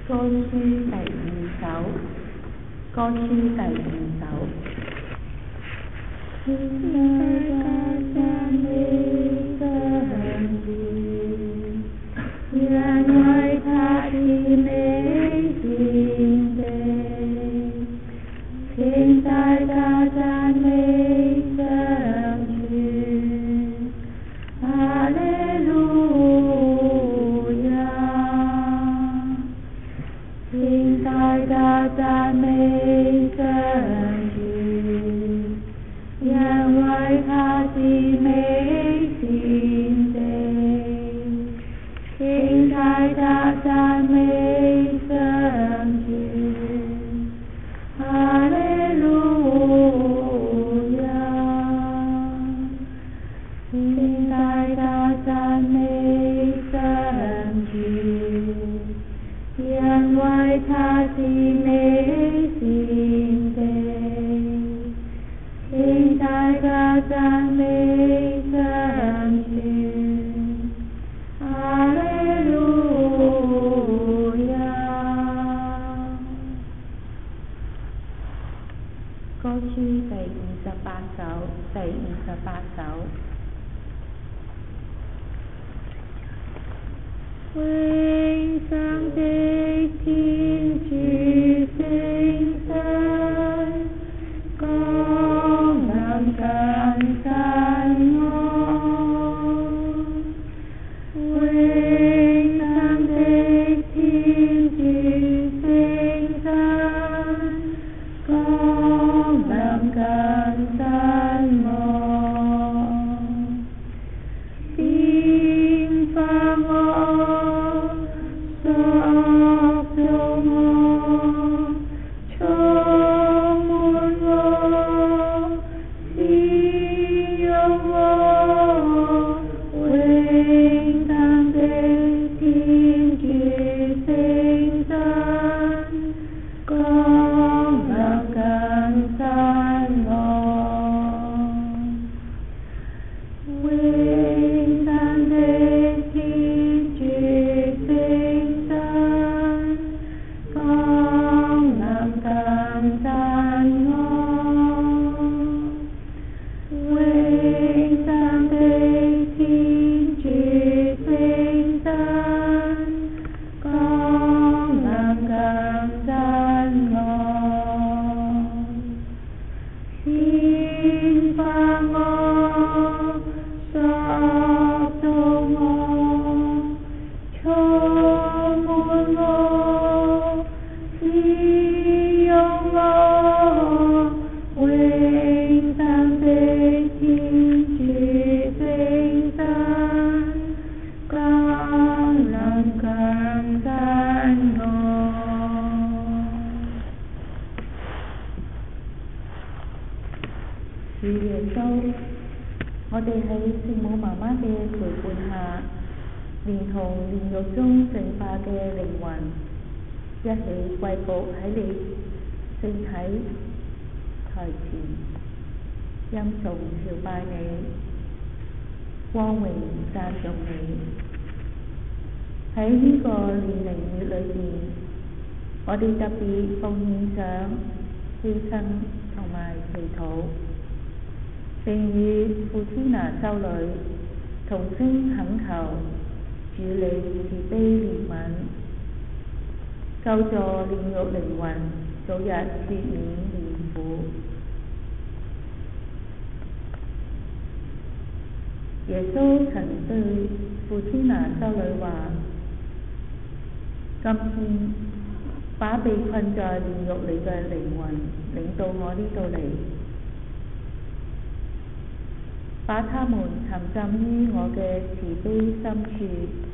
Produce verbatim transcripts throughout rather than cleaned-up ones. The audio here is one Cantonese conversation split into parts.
歌書第二首，歌書第二首。現在讚美上主，因為他是美善的，請大家讚美上主，哈利路亞，請大家讚美上主，因為他是美善的，請大家讚美上主，哈利路亞，請大家讚美上主，因為他是美善的，請大家讚美上主，哈利路亞。歌書第二十八首，第二十八首。榮上的天主聖神，降臨更新我。榮上的天主聖神，降臨更新我。變化我，塑造我，充滿我，使用我。榮上的天主聖神，降臨更新我。榮上的天主聖神，降臨更新我。榮上的天主聖神，降臨更新我。變化我，塑造我，充滿我，使用我。榮上的天主聖神，降臨更新我。主耶穌，我哋喺聖母媽媽嘅陪伴下，連同煉獄中淨化嘅靈魂，一起跪伏喺你聖體台前，欽崇朝拜你，光榮讚頌你。喺呢個煉靈月裏邊，我哋特別奉獻上犧牲同埋祈禱，並與傅天娜修女同聲懇求主你慈悲憐憫，救助煉獄靈魂早日脫免煉苦。耶穌曾對傅天娜修女話：今天把被困在煉獄裏嘅靈魂領到我呢度嚟，把他們沉浸於我嘅慈悲深處，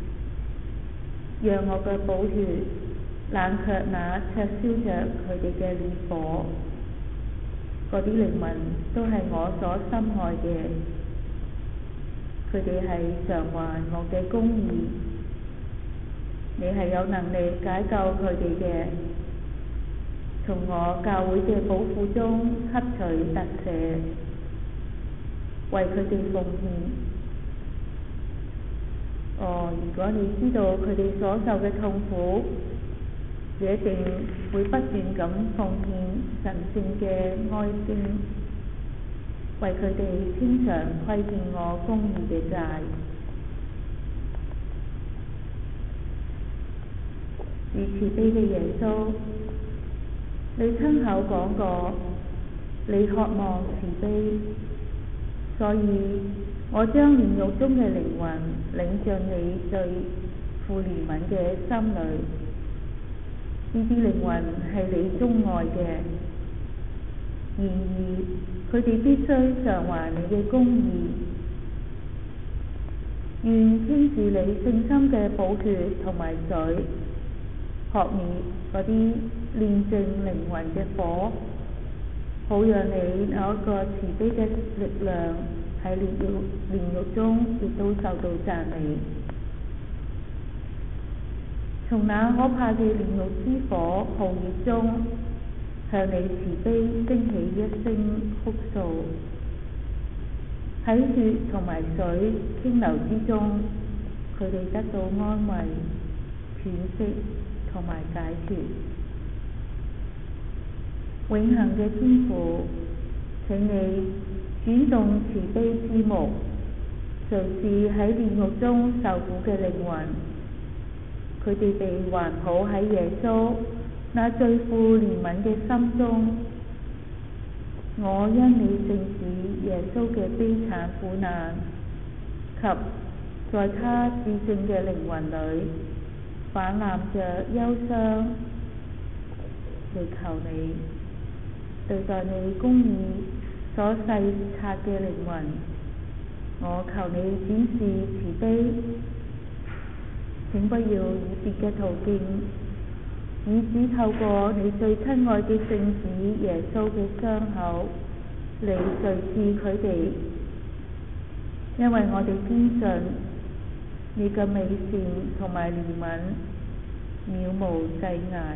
讓我嘅寶血冷卻那灼燒着佢哋嘅烈火。嗰啲靈魂都係我所深愛嘅，佢哋係償還我嘅公義。你係有能力解救佢哋嘅，從我教會嘅寶庫中吸取特赦，為佢哋奉獻。哦，如果你知道佢哋所受嘅痛苦， 這定會不斷咁奉獻神聖嘅哀聲，為佢哋清償虧欠我公義嘅債。如慈悲嘅耶穌，你親口講過，你渴望慈悲，所以我將煉獄中嘅靈魂領進你最富憐憫嘅心裏。呢啲靈魂係你鍾愛嘅，然而佢哋必須償還你嘅公義。願傾注你聖心嘅寶血同埋水，撲滅嗰啲煉淨靈魂嘅火，好讓你那一個慈悲嘅力量喺煉獄煉獄中亦都受到讚美。從那可怕嘅煉獄之火酷熱中，向你慈悲升起一聲哭訴。喺血同埋水傾流之中，佢哋得到安慰、喘息同埋解脫。永恆嘅天父，請你轉動慈悲之目，垂視喺煉獄中受苦嘅靈魂。佢哋被環抱喺耶穌那最富憐憫嘅心中。我因你聖子耶穌嘅悲慘苦難及在他至聖嘅靈魂裏泛濫着憂傷，嚟求你對待你公義所細察嘅靈魂，我求你展示慈悲。請不要以別嘅途徑，以只透過你最親愛嘅聖子耶穌嘅傷口嚟垂視佢哋，因為我哋堅信你嘅美善同埋憐憫渺無際涯。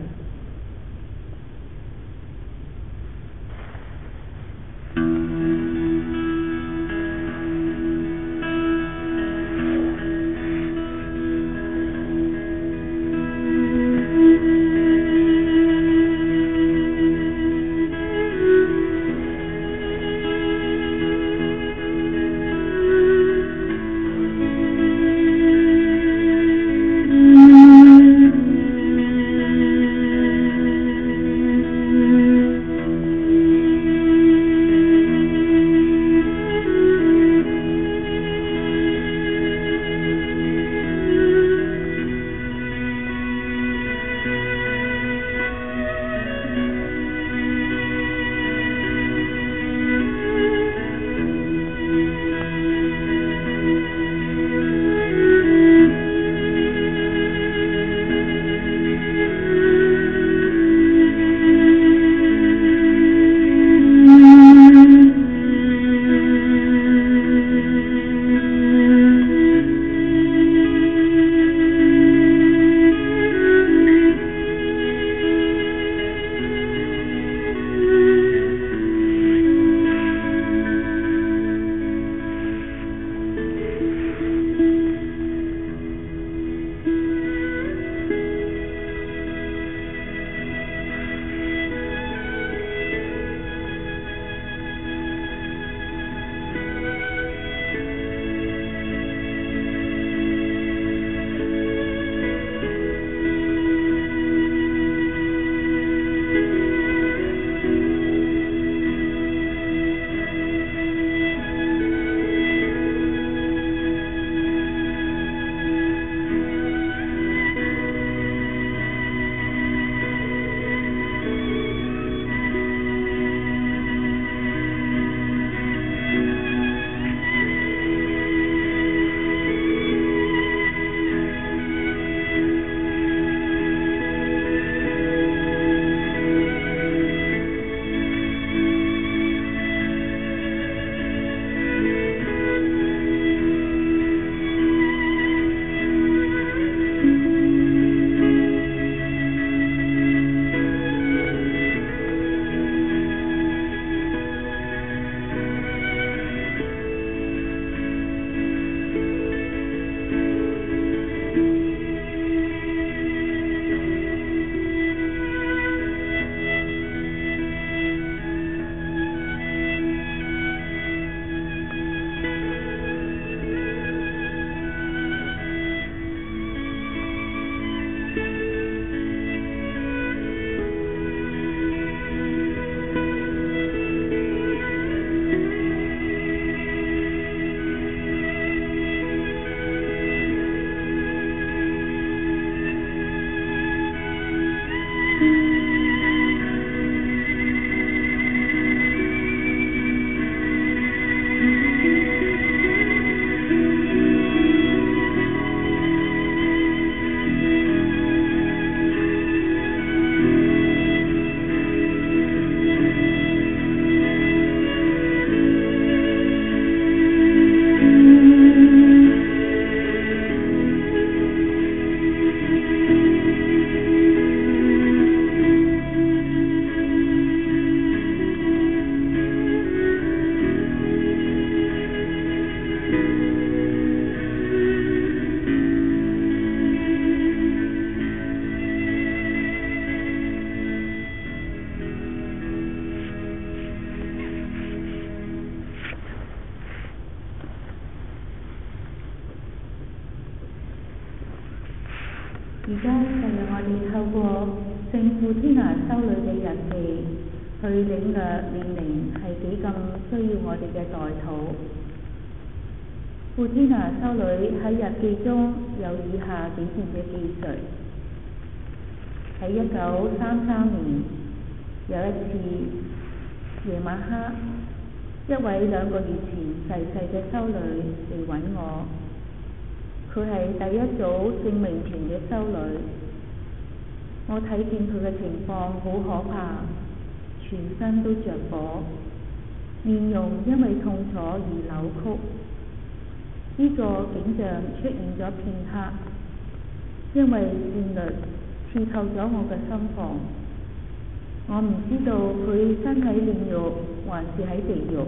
聖傅天娜修女嘅日記，去領略煉靈係幾咁需要我哋嘅代禱。傅天娜修女喺日記中有以下幾段嘅記述：喺一九三三年，有一次夜晚黑，一位兩個月前逝世嘅修女嚟揾我。佢係第一組聖名團嘅修女。我睇見佢嘅情況好可怕，全身都着火，面容因為痛楚而扭曲。呢、這個景象出現咗片刻，因為戰慄刺透咗我嘅心房。我唔知道佢身體煉獄還是喺地獄。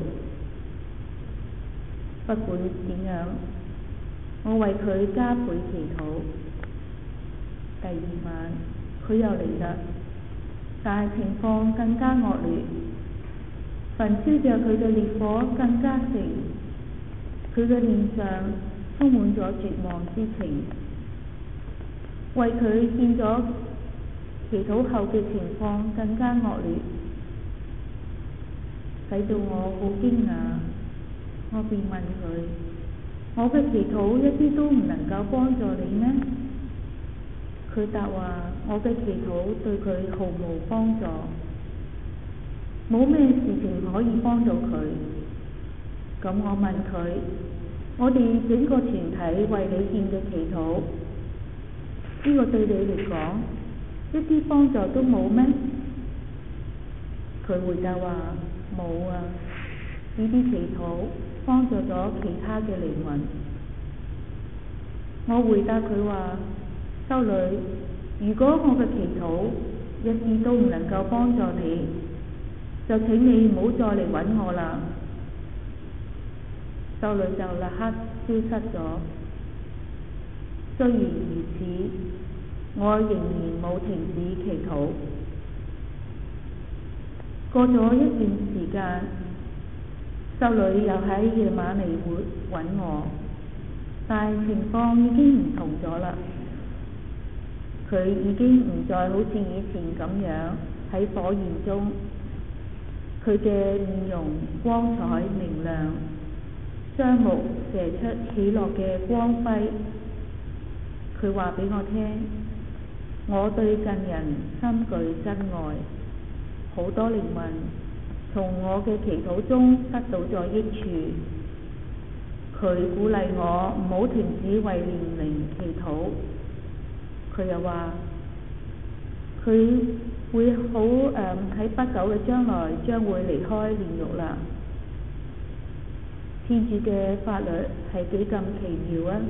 不管點樣，我為佢加倍祈禱。第二晚佢又嚟啦，但係情況更加惡劣，焚燒着佢嘅烈火更加盛，佢嘅臉上充滿咗絕望之情。為佢見咗祈禱後嘅情況更加惡劣，使到我好驚訝。我便問佢：我嘅祈禱一啲都唔能夠幫助你咩？佢答話：我嘅祈禱對佢毫無幫助，冇咩事情可以幫到佢。咁我問佢：我哋整個團體為你獻嘅祈禱，呢個對你嚟講一啲幫助都冇咩？佢回答話：冇啊，呢啲祈禱幫助咗其他嘅靈魂。我回答佢話：修女，如果我嘅祈禱一啲都唔能夠幫助你，就請你唔好再嚟揾我啦。修女就立刻消失咗。雖然如此，我仍然冇停止祈禱。過咗一段時間，修女又喺夜晚嚟揾我，但係情況已經唔同咗啦。佢已經唔再好似以前咁樣喺火焰中，佢嘅面容光彩明亮，雙目射出喜樂嘅光輝。佢話俾我聽：我對近人深具真愛，好多靈魂從我嘅祈禱中得到咗益處。佢鼓勵我唔好停止為煉靈祈禱。佢又話佢會好誒喺不久嘅將來將會離開煉獄啦。天主嘅法律係幾咁奇妙啊！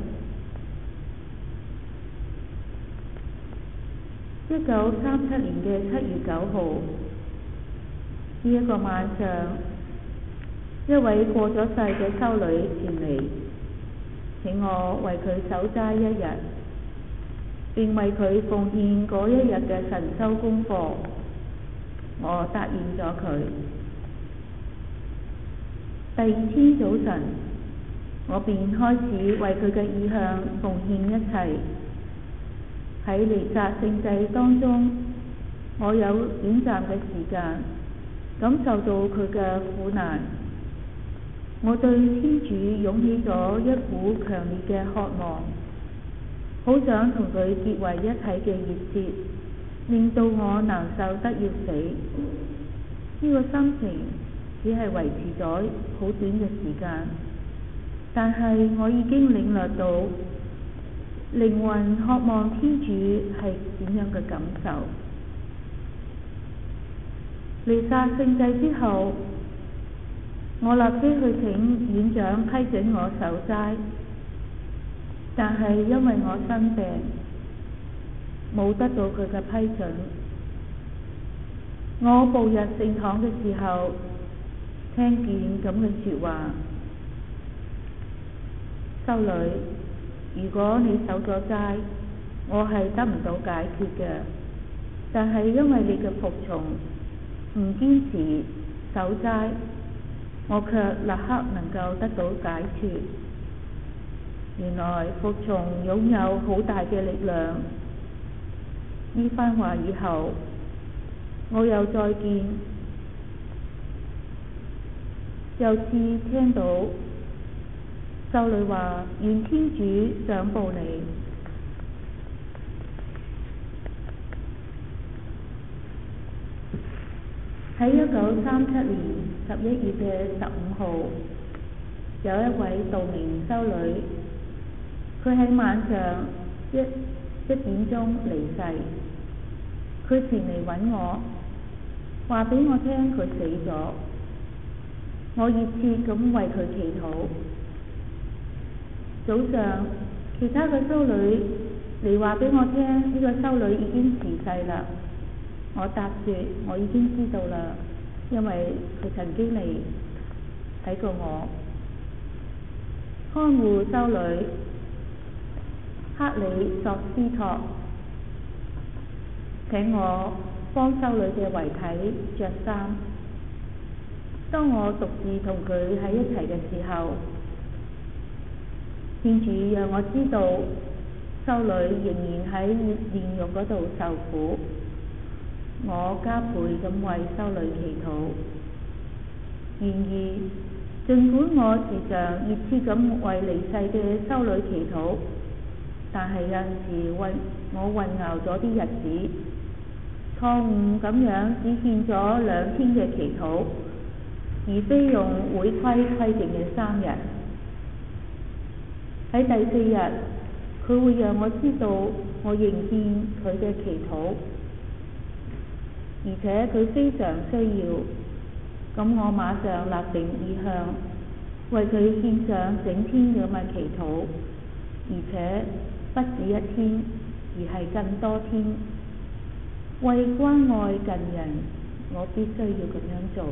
一九三七年嘅七月九號，呢一個晚上，一位過咗世嘅修女前嚟，請我為佢守齋一日，並為佢奉獻嗰一日嘅神修功課。我答應咗佢。第二天早晨，我便開始為佢嘅意向奉獻一切。喺彌撒聖祭當中，我有短暫嘅時間感受到佢嘅苦難。我對天主湧起咗一股強烈嘅渴望，好想同佢結為一體嘅熱切，令到我難受得要死。呢、這個心情只係維持咗好短嘅時間，但係我已經領略到靈魂渴望天主係點樣嘅感受。彌撒聖祭之後，我立即去請院長批准我守齋，但係因為我生病，冇得到佢嘅批准。我步入聖堂嘅時候，聽見咁嘅說話：修女，如果你守咗齋，我係得唔到解脫嘅，但係因為你嘅服從，唔堅持守齋，我卻立刻能夠得到解脫。原來服從擁有好大嘅力量。 呢番話以後，我又再見，又次聽到修女話：願天主賞報你。喺一九三七年十一月嘅十五號，有一位道明修女，佢喺晚上一一點鐘離世。佢前嚟揾我，話俾我聽佢死咗。我熱切咁為佢祈禱。早上，其他嘅修女嚟話俾我聽，呢個修女已經辭世啦。我答說我已經知道啦，因為佢曾經嚟睇過我。看護修女克里索斯托請我幫修女嘅遺體着衫。當我獨自同佢喺一齊嘅時候，天主讓我知道修女仍然喺煉獄嗰度受苦。我加倍咁為修女祈禱。然而，儘管我時常熱切咁為離世嘅修女祈禱，但係有陣時混我混淆咗啲日子，錯誤咁樣只獻咗兩天嘅祈禱，而非用會規規定嘅三日。喺第四日，佢會讓我知道我仍獻佢嘅祈禱。而且佢非常需要，咁我馬上立定意向，為佢獻上整天咁嘅祈禱，而且不止一天，而係更多天。為關愛近人，我必須要咁樣做。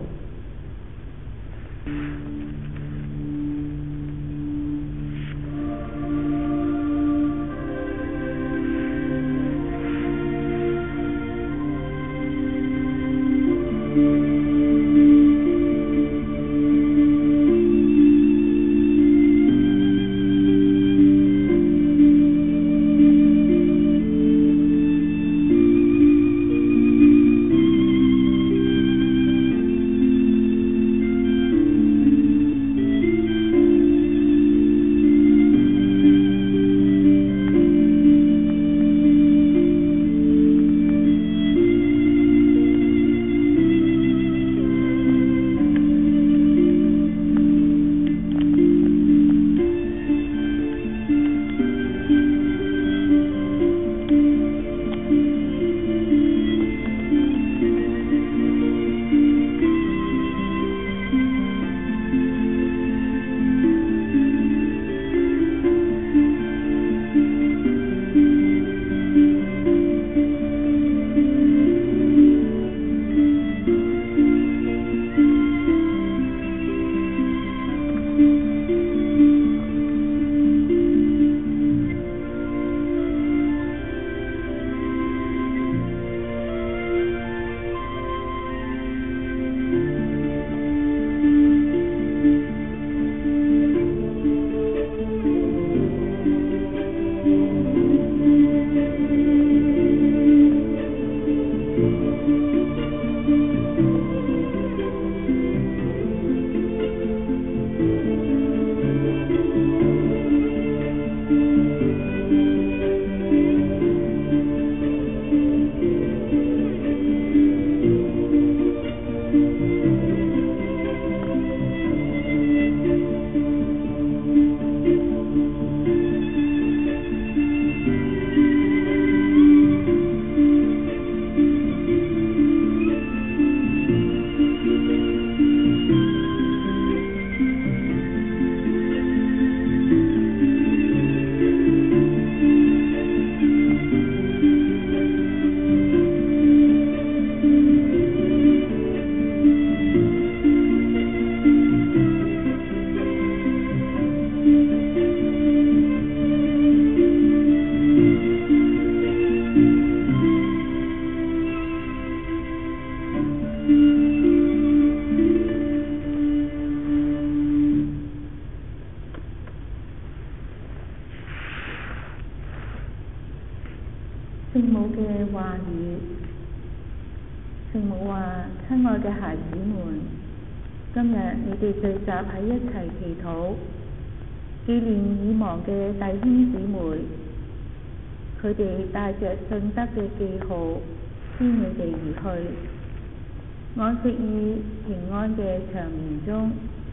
聖母話：親愛嘅孩子們，今日你哋聚集喺一齊祈禱，紀念已亡嘅弟兄姊妹，佢哋帶着信德嘅記號先你哋而去，安息於平安嘅長眠中。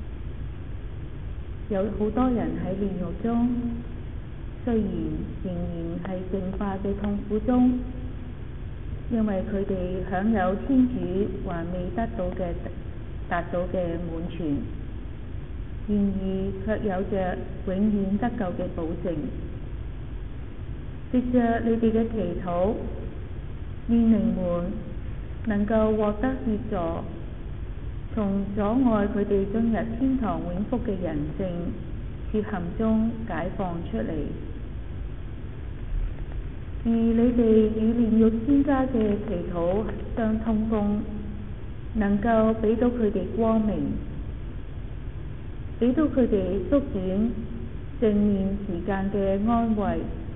有好多人喺煉獄中，雖然仍然係淨化嘅痛苦中，因為佢哋享有天主還未得到嘅達到嘅滿全，然而卻有着永遠得救嘅保證。藉着你哋嘅祈禱，煉靈們能夠獲得協助，從阻礙佢哋進入天堂永福嘅人性缺陷中解放出嚟，而你哋與煉獄專家嘅祈禱相通風，能夠俾到佢哋光明，俾到佢哋縮短正面時間嘅安慰。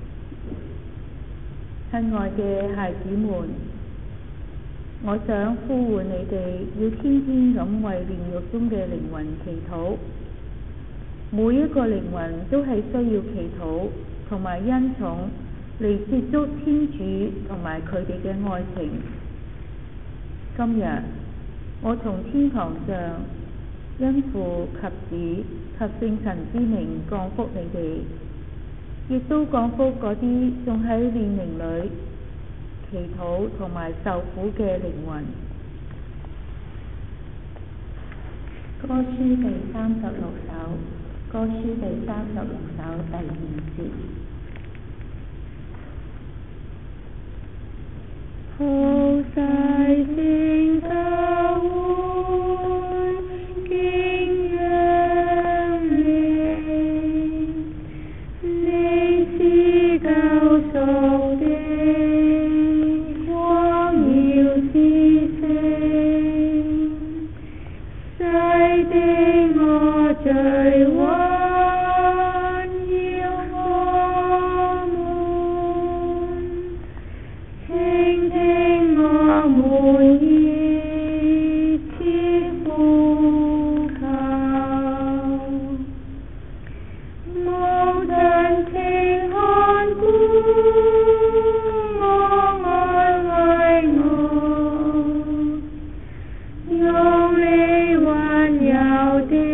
親愛嘅孩子們，我想呼喚你哋要天天咁為煉獄中嘅靈魂祈禱。每一個靈魂都係需要祈禱同埋恩寵嚟接觸天主同埋佢哋嘅愛情。今日我從天堂上因父及子及聖神之名降福你哋，亦都降福嗰啲仲喺煉靈裏祈禱同埋受苦嘅靈魂。歌書第三十六首，歌書第三十六首第二節。普世聖教會敬仰你，你是救贖的光耀之星，洗滌我罪患，要我們傾聽我們熱切呼求，無盡情看顧我，安慰我，用你溫柔的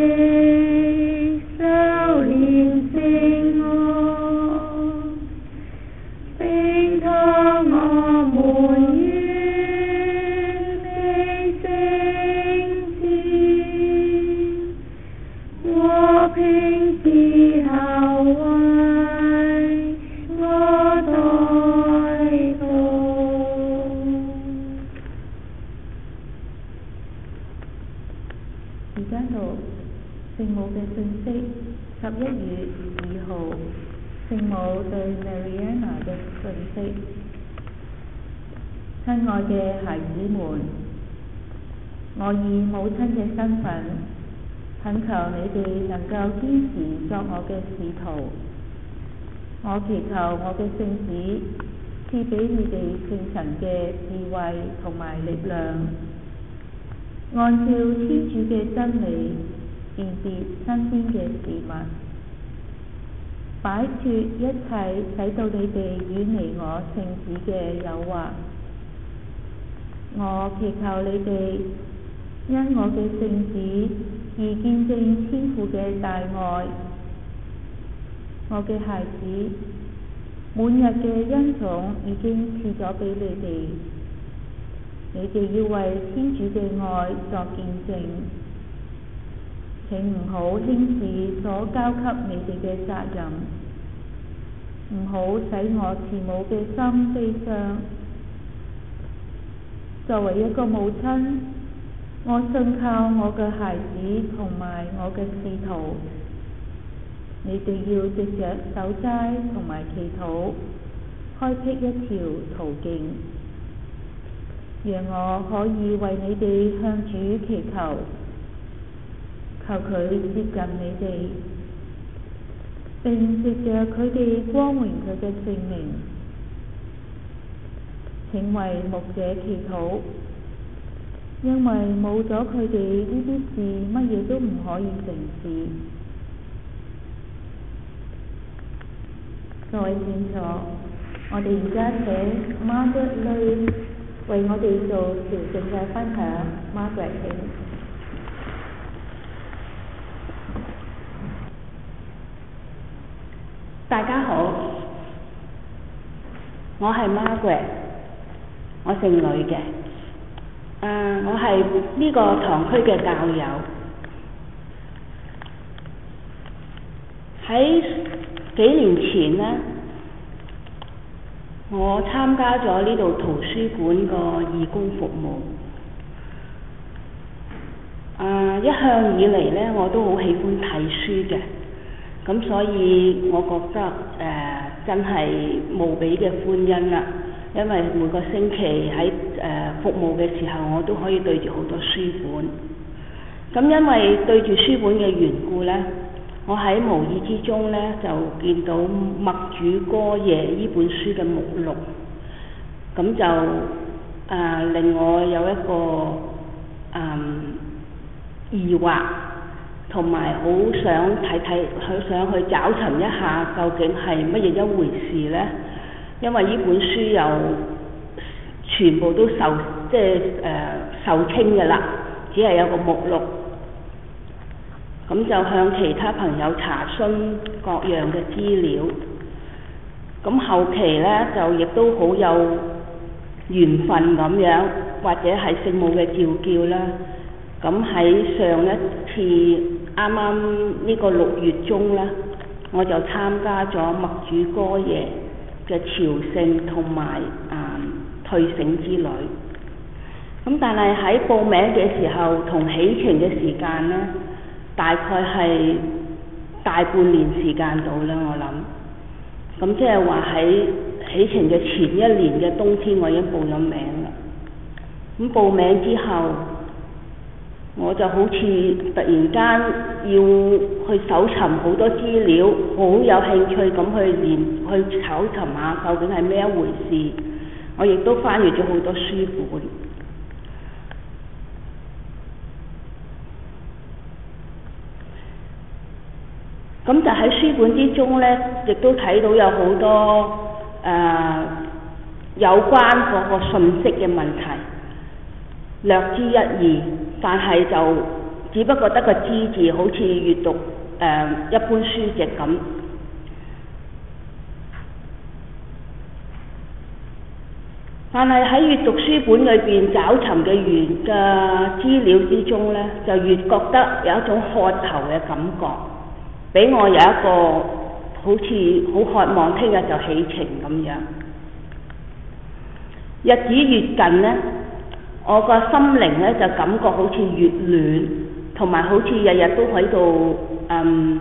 手憐聖我，並託我們於你聖前，和平之後為我代禱。而家讀聖母嘅訊息，十一月二號，聖母對 Mariana 嘅訊息。親愛嘅孩子們，我以母親嘅身份，懇求你哋能夠堅持作我嘅使徒。我祈求我嘅聖子賜俾你哋聖神嘅智慧同埋力量，按照天主嘅真理辨別身邊嘅事物，擺脫一切使到你哋遠離我聖子嘅誘惑。我祈求你哋因我嘅聖子而見證天父嘅大愛。我嘅孩子，滿日嘅恩寵已經賜咗俾你哋，你哋要為天主嘅愛作見證。請唔好輕視所交給你哋嘅責任，唔好使我慈母嘅心悲傷。作為一個母親，我信靠我嘅孩子同埋我嘅使徒，你哋要藉着守齋同埋祈禱，開闢一條途徑，讓我可以為你哋向主祈求，求佢接近你哋，並藉着佢哋光榮佢嘅聖名。請為牧者祈禱， 因為冇咗佢哋呢啲事，乜嘢都唔可以成事。各位善座，我哋而家請 Margaret Lui為我哋做朝聖嘅分享。Margaret，請。 大家好，我係 Margaret， 我姓呂嘅。誒、uh, 我係呢個堂區嘅教友。喺幾年前呢，我參加咗呢度圖書館個義工服務。誒、uh, 一向以嚟呢，我都好喜歡睇書嘅，咁所以我覺得誒、uh, 真係無比嘅歡欣啦。因為每個星期喺誒、呃、服務嘅時候，我都可以對住好多書本。咁因為對住書本嘅緣故呢，我喺無意之中呢就見到《默主哥耶》呢本書嘅目錄，咁就誒、呃、令我有一個誒、呃、疑惑，同埋好想睇睇，好想去找尋一下究竟係乜嘢一回事呢？因為呢本書又全部都售即係誒、呃、售罄嘅啦，只係有個目錄，咁就向其他朋友查詢各樣嘅資料。咁後期呢，就亦都好有緣分咁樣，或者係聖母嘅召叫啦。咁喺上一次啱啱呢個六月中呢，我就參加咗默主哥耶嘅朝聖同埋啊退省之旅。咁但係喺報名嘅時候同起程嘅時間呢，大概係大半年時間到啦，我諗。咁即係話喺起程嘅前一年嘅冬天，我已經報咗名啦。咁報名之後，我就好似突然間要去搜尋好多資料，好有興趣咁去連去搜尋下究竟係咩一回事。我亦都翻閱咗好多書本。咁就喺書本之中呢，亦都睇到有好多誒、呃、有關嗰個信息嘅問題，略知一二，但係就只不過得個知字，好似閲讀誒、呃、一般書籍咁。但係喺閲讀書本裏邊找尋嘅原嘅資料之中呢，就越覺得有一種渴求嘅感覺，俾我有一個好似好渴望聽日就起程咁樣。日子越近呢，我個心靈呢就感覺好似越暖，同埋好似日日都喺度嗯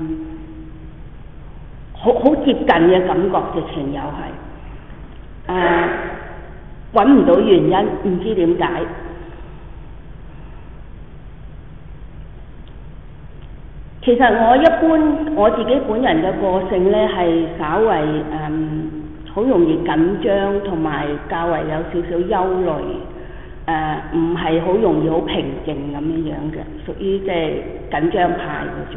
好好接近嘅感覺，直情又係誒揾唔到原因，唔知點解。其實我一般我自己本人嘅個性呢，係稍為誒好容易緊張，同埋較為有少少憂慮，誒唔係好容易好平靜咁樣樣嘅，屬於即係緊張派嗰種。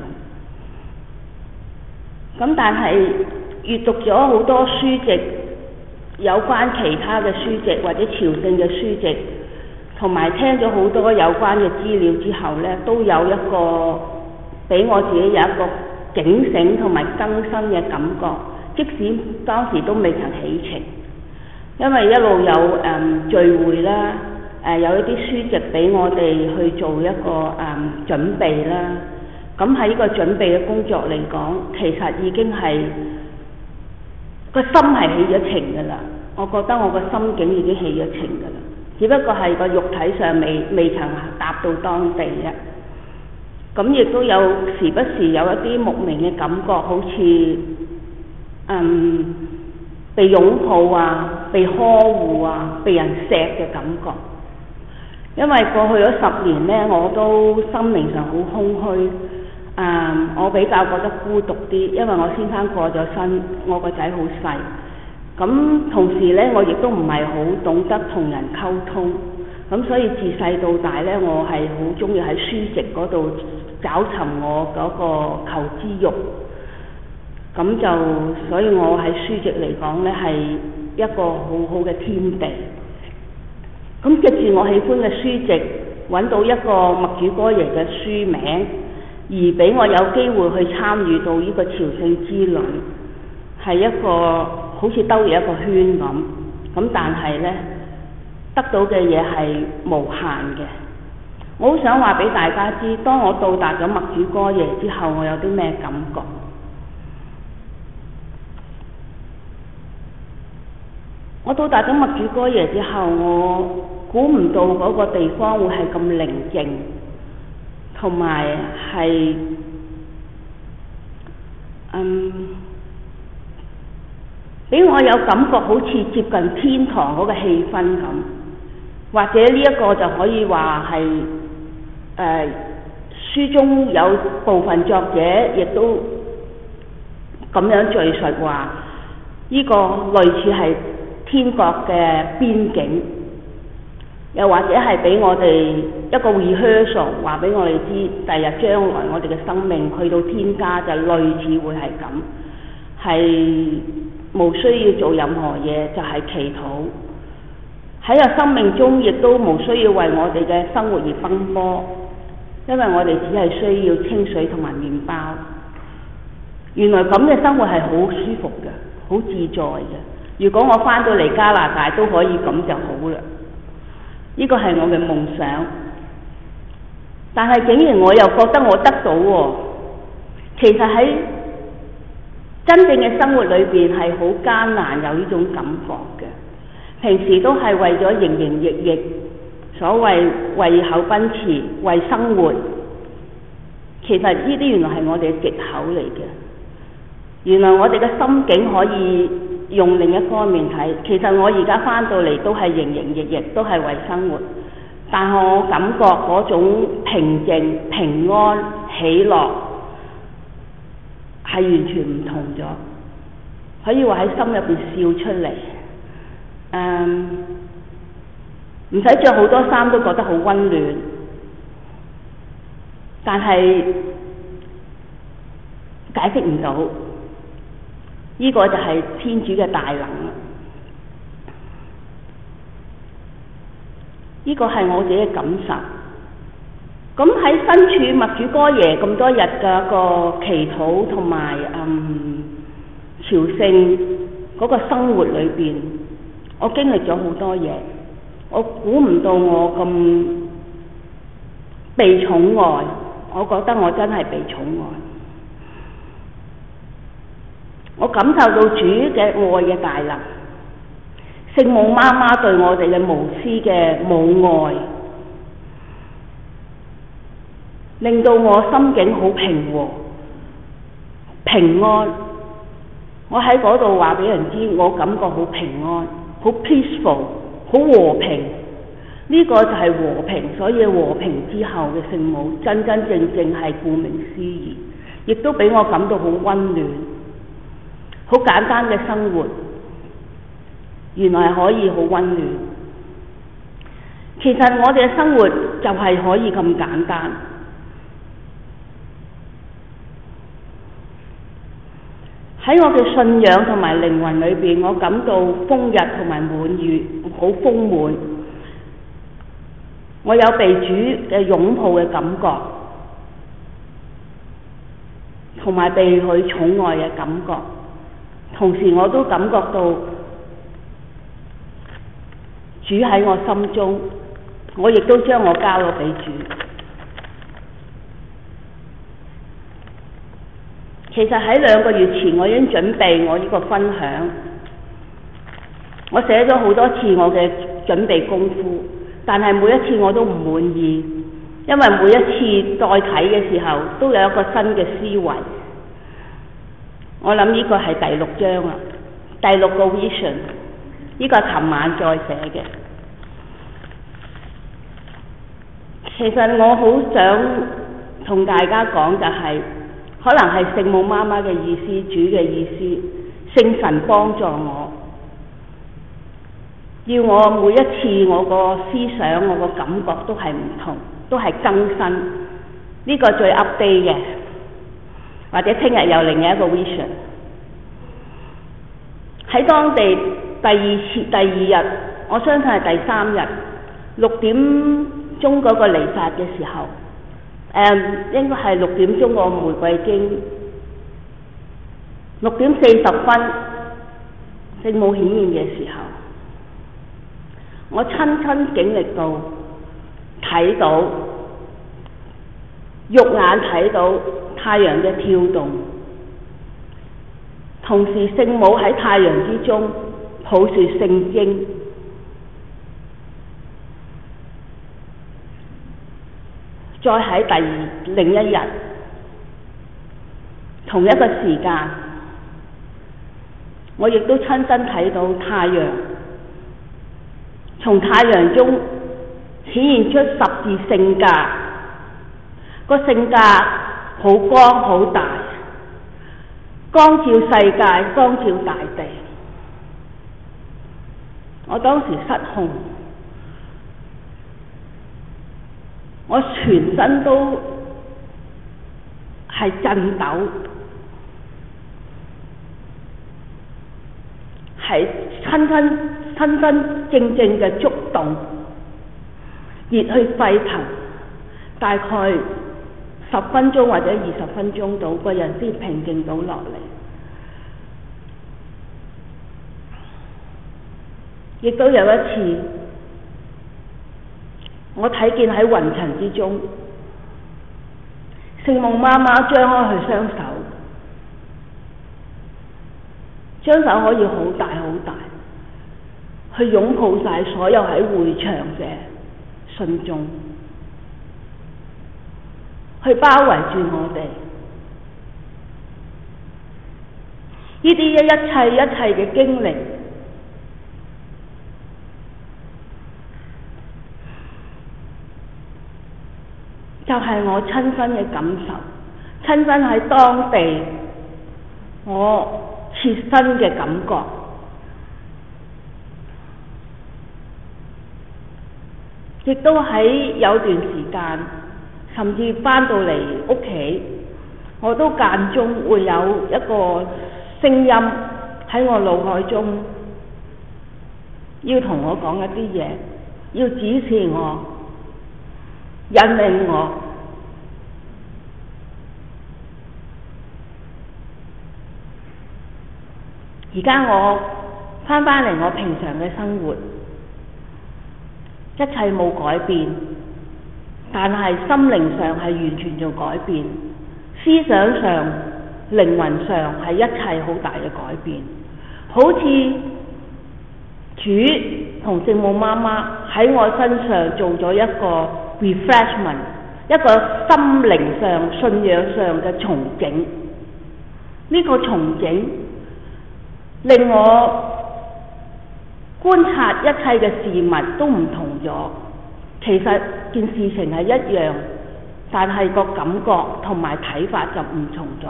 咁但係閲讀咗好多書籍，有關其他嘅書籍或者朝聖嘅書籍，同埋聽咗好多有關嘅資料之後呢，都有一個俾我自己有一個警醒同埋更新嘅感覺，即使當時都未曾起程，因為一路有誒、嗯、聚會啦，誒、呃、有一啲書籍俾我哋去做一個誒、嗯、準備啦。咁喺呢個準備嘅工作嚟講，其實已經係個心係起咗程㗎啦。我覺得我個心境已經起咗程㗎啦，只不過係個肉體上未未曾達到當地啫。咁亦都有時不時有一啲莫名嘅感覺，好似嗯被擁抱啊、被呵護啊、被人錫嘅感覺。因為過去咗十年呢，我都心靈上好空虛，嗯，我比較覺得孤獨啲，因為我先生過咗身，我個仔好細。咁同時呢，我亦都唔係好懂得同人溝通， 咁所以自細到大呢，我係好中意喺書籍嗰度找尋我嗰個求知欲。咁就所以我喺書籍嚟講呢，係一個好好嘅天地。咁藉住我喜歡嘅書籍，揾到一個默主哥爺嘅書名，而俾我有機會去參與到呢個朝聖之旅，係一個好似兜住一個圈咁。咁但係呢，得到嘅嘢係無限嘅。我好想話俾大家知，當我到達咗默主哥爺之後，我有啲咩感覺？我到達咗默主哥爺之後，我估唔到嗰個地方會係咁寧靜，同埋係嗯俾我有感覺好似接近天堂嗰個氣氛咁，或者呢一個就可以話係誒書中有部分作者亦都咁樣敘述話，呢、這個類似係天國嘅邊境，又或者係俾我哋一個 rehearsal 話俾我哋知，第日將來我哋嘅生命去到天家就類似會係咁，係無需要做任何嘢，就係、是、祈禱。喺個生命中亦都無需要為我哋嘅生活而奔波，因為我哋只係需要清水同埋麵包。原來咁嘅生活係好舒服嘅，好自在嘅。如果我返到嚟加拿大都可以咁就好啦，呢個係我嘅夢想。但係竟然我又覺得我得到喎，其實喺真正嘅生活裏邊係好艱難有呢種感覺嘅。平時都係為咗營營役役，所謂為口奔馳，為生活。其實呢啲原來係我哋嘅藉口嚟嘅。原來我哋嘅心境可以用另一方面睇，其實我而家返到嚟都係營營役役，都係為生活，但係我感覺嗰種平靜、平安、喜樂係完全唔同咗，可以話喺心入邊笑出嚟。誒，唔使着好多衫都覺得好溫暖，但係解釋唔到。呢個就係天主嘅大能啦！呢個係我自己嘅感受。咁喺身處默主哥爺咁多日嘅個祈禱同埋嗯朝聖嗰個生活裏邊，我經歷咗好多嘢。我估唔到我咁被寵愛，我覺得我真係被寵愛。我感受到主嘅愛嘅大能，聖母媽媽對我哋嘅無私嘅母愛，令到我心境好平和、平安。我喺嗰度話俾人知，我感覺好平安、好 peaceful、好和平。呢、這個就係和平，所以和平之後嘅聖母真真正正係顧名思義，亦都俾我感到好溫暖。好簡單嘅生活，原來係可以好溫暖。其實我哋嘅生活就係可以咁簡單。喺我嘅信仰同埋靈魂裏邊，我感到豐溢同埋滿意，好豐滿。我有被主嘅擁抱嘅感覺，同埋被佢寵愛嘅感覺。同時我都感覺到主喺我心中，我亦都將我交咗俾主。其實喺兩個月前我已經準備我呢個分享，我寫咗好多次我嘅準備功夫，但係每一次我都唔滿意，因為每一次再睇嘅時候都有一個新嘅思維。我諗呢個係第六章啦，第六個 vision， 呢個係尋晚再寫嘅。其實我好想同大家講就係、是，可能係聖母媽媽嘅意思，主嘅意思，聖神幫助我。 要我每一次我個思想、我個感覺都係唔同，都係更新。呢、這個最 update 嘅，或者聽日有另一個 vision。喺當地第二次、第二日，我相信係第三日六點鐘嗰個彌撒嘅時候，誒、嗯、應該係六點鐘個玫瑰經，六點四十分聖母顯現嘅時候，我親親經歷到睇到肉眼睇到太陽嘅跳動，同時聖母喺太陽之中抱住聖經。再喺第二另一日同一個時間，我亦都親身睇到太陽從太陽中顯現出十字聖架，個聖架好光好大，光照世界，光照大地。我當時失控，我全身都係震抖，係親親親親正正嘅觸動，熱血沸騰，大概十分鐘或者二十分鐘到，個人先平靜到落嚟。亦都有一次，我睇見喺雲層之中，聖母媽媽張開佢雙手，雙手可以好大好大，去擁抱晒所有喺會場嘅信眾，去包圍住我哋。呢啲一一切一切嘅經歷，就係我親身嘅感受，親身喺當地我切身嘅感覺，亦都喺有段時間，甚至返到嚟屋企，我都間中會有一個聲音喺我腦海中，要同我講一啲嘢，要指示我，引領我。而家我返返嚟我平常嘅生活，一切冇改變，但係心靈上係完全做改變，思想上、靈魂上係一切好大嘅改變，好似主同聖母媽媽喺我身上做咗一個 refreshment， 一個心靈上、信仰上嘅重整。呢個重整令我觀察一切嘅事物都唔同咗，其實件事情係一樣，但係個感覺同埋睇法就唔同咗。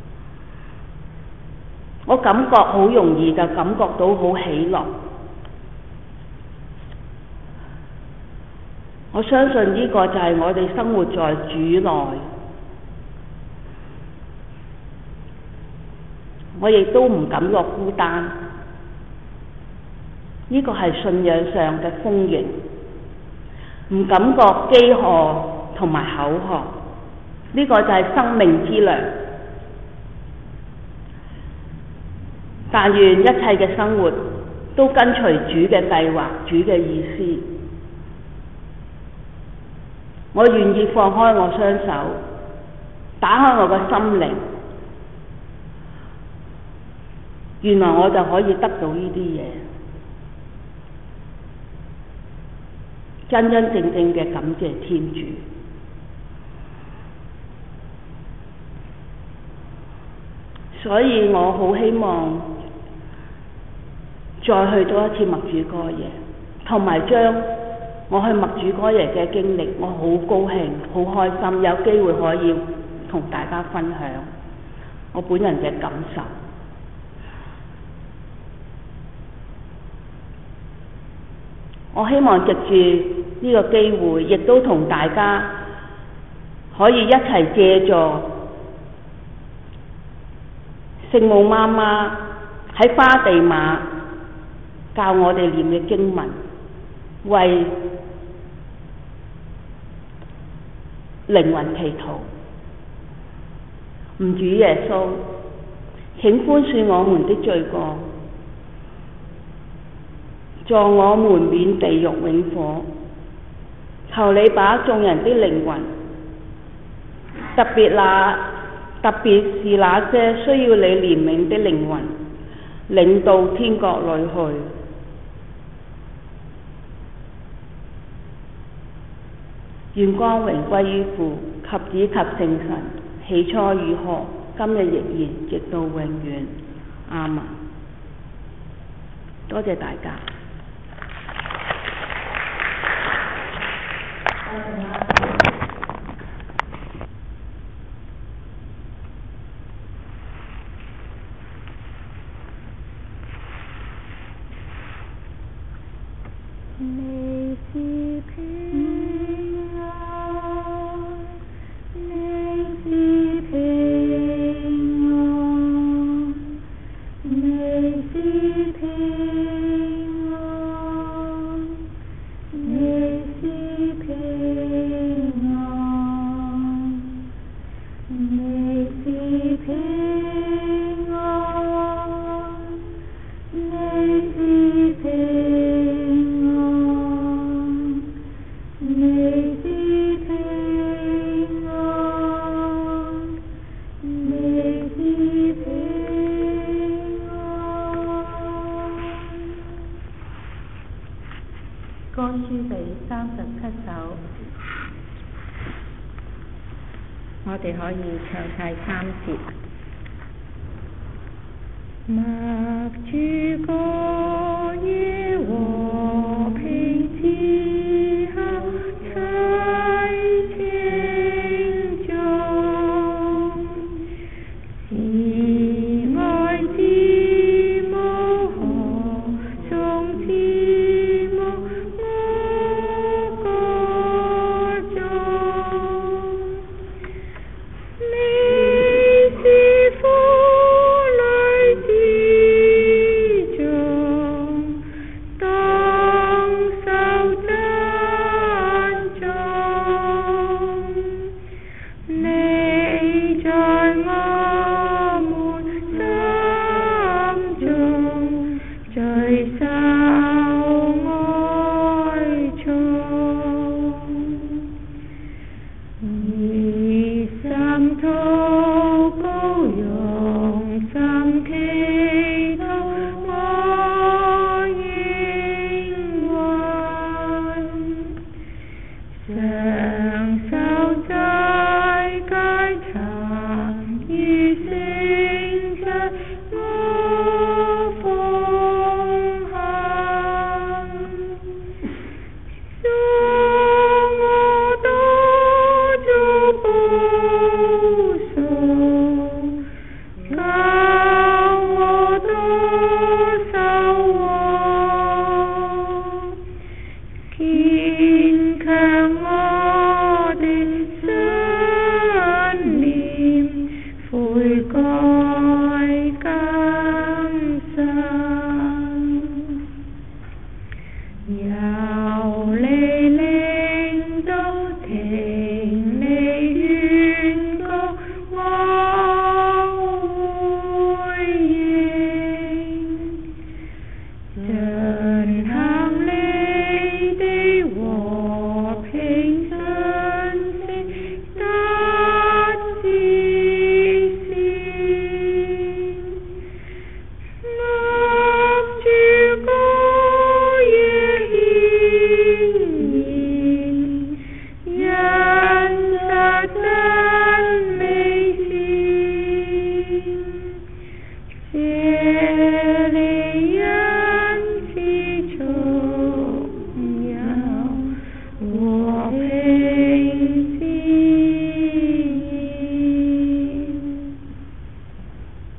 我感覺好容易就感覺到好喜樂。我相信呢個就係我哋生活在主內，我亦都唔感覺孤單。呢個係信仰上嘅豐盈，唔感覺飢餓同埋口渴。呢個就係生命之糧。但願一切嘅生活都跟隨主嘅計劃、主嘅意思。我願意放開我雙手，打開我個心靈，原來我就可以得到呢啲嘢，真真正正嘅感謝天主。所以我好希望再去多一次默主哥耶，同埋將我去默主哥耶嘅經歷，我好高興、好開心，有機會可以同大家分享我本人嘅感受。 我希望藉住呢個機會，亦都同大家可以一齊借助聖母媽媽喺花地瑪教我哋念嘅經文，為靈魂祈禱。吾主耶穌，請寬恕我們的罪過，助我們免地獄永火。求你把眾人的靈魂，特別那特別是那些需要你憐憫的靈魂，領到天國裏去。願光榮歸於父及子及聖神，起初如何，今日亦然，直到永遠。阿們。多謝大家。 你是平安，你是平安，你是平安，你是平安，你是平安，你是平歌書第三十七首，我哋可以唱晒三節。默主歌。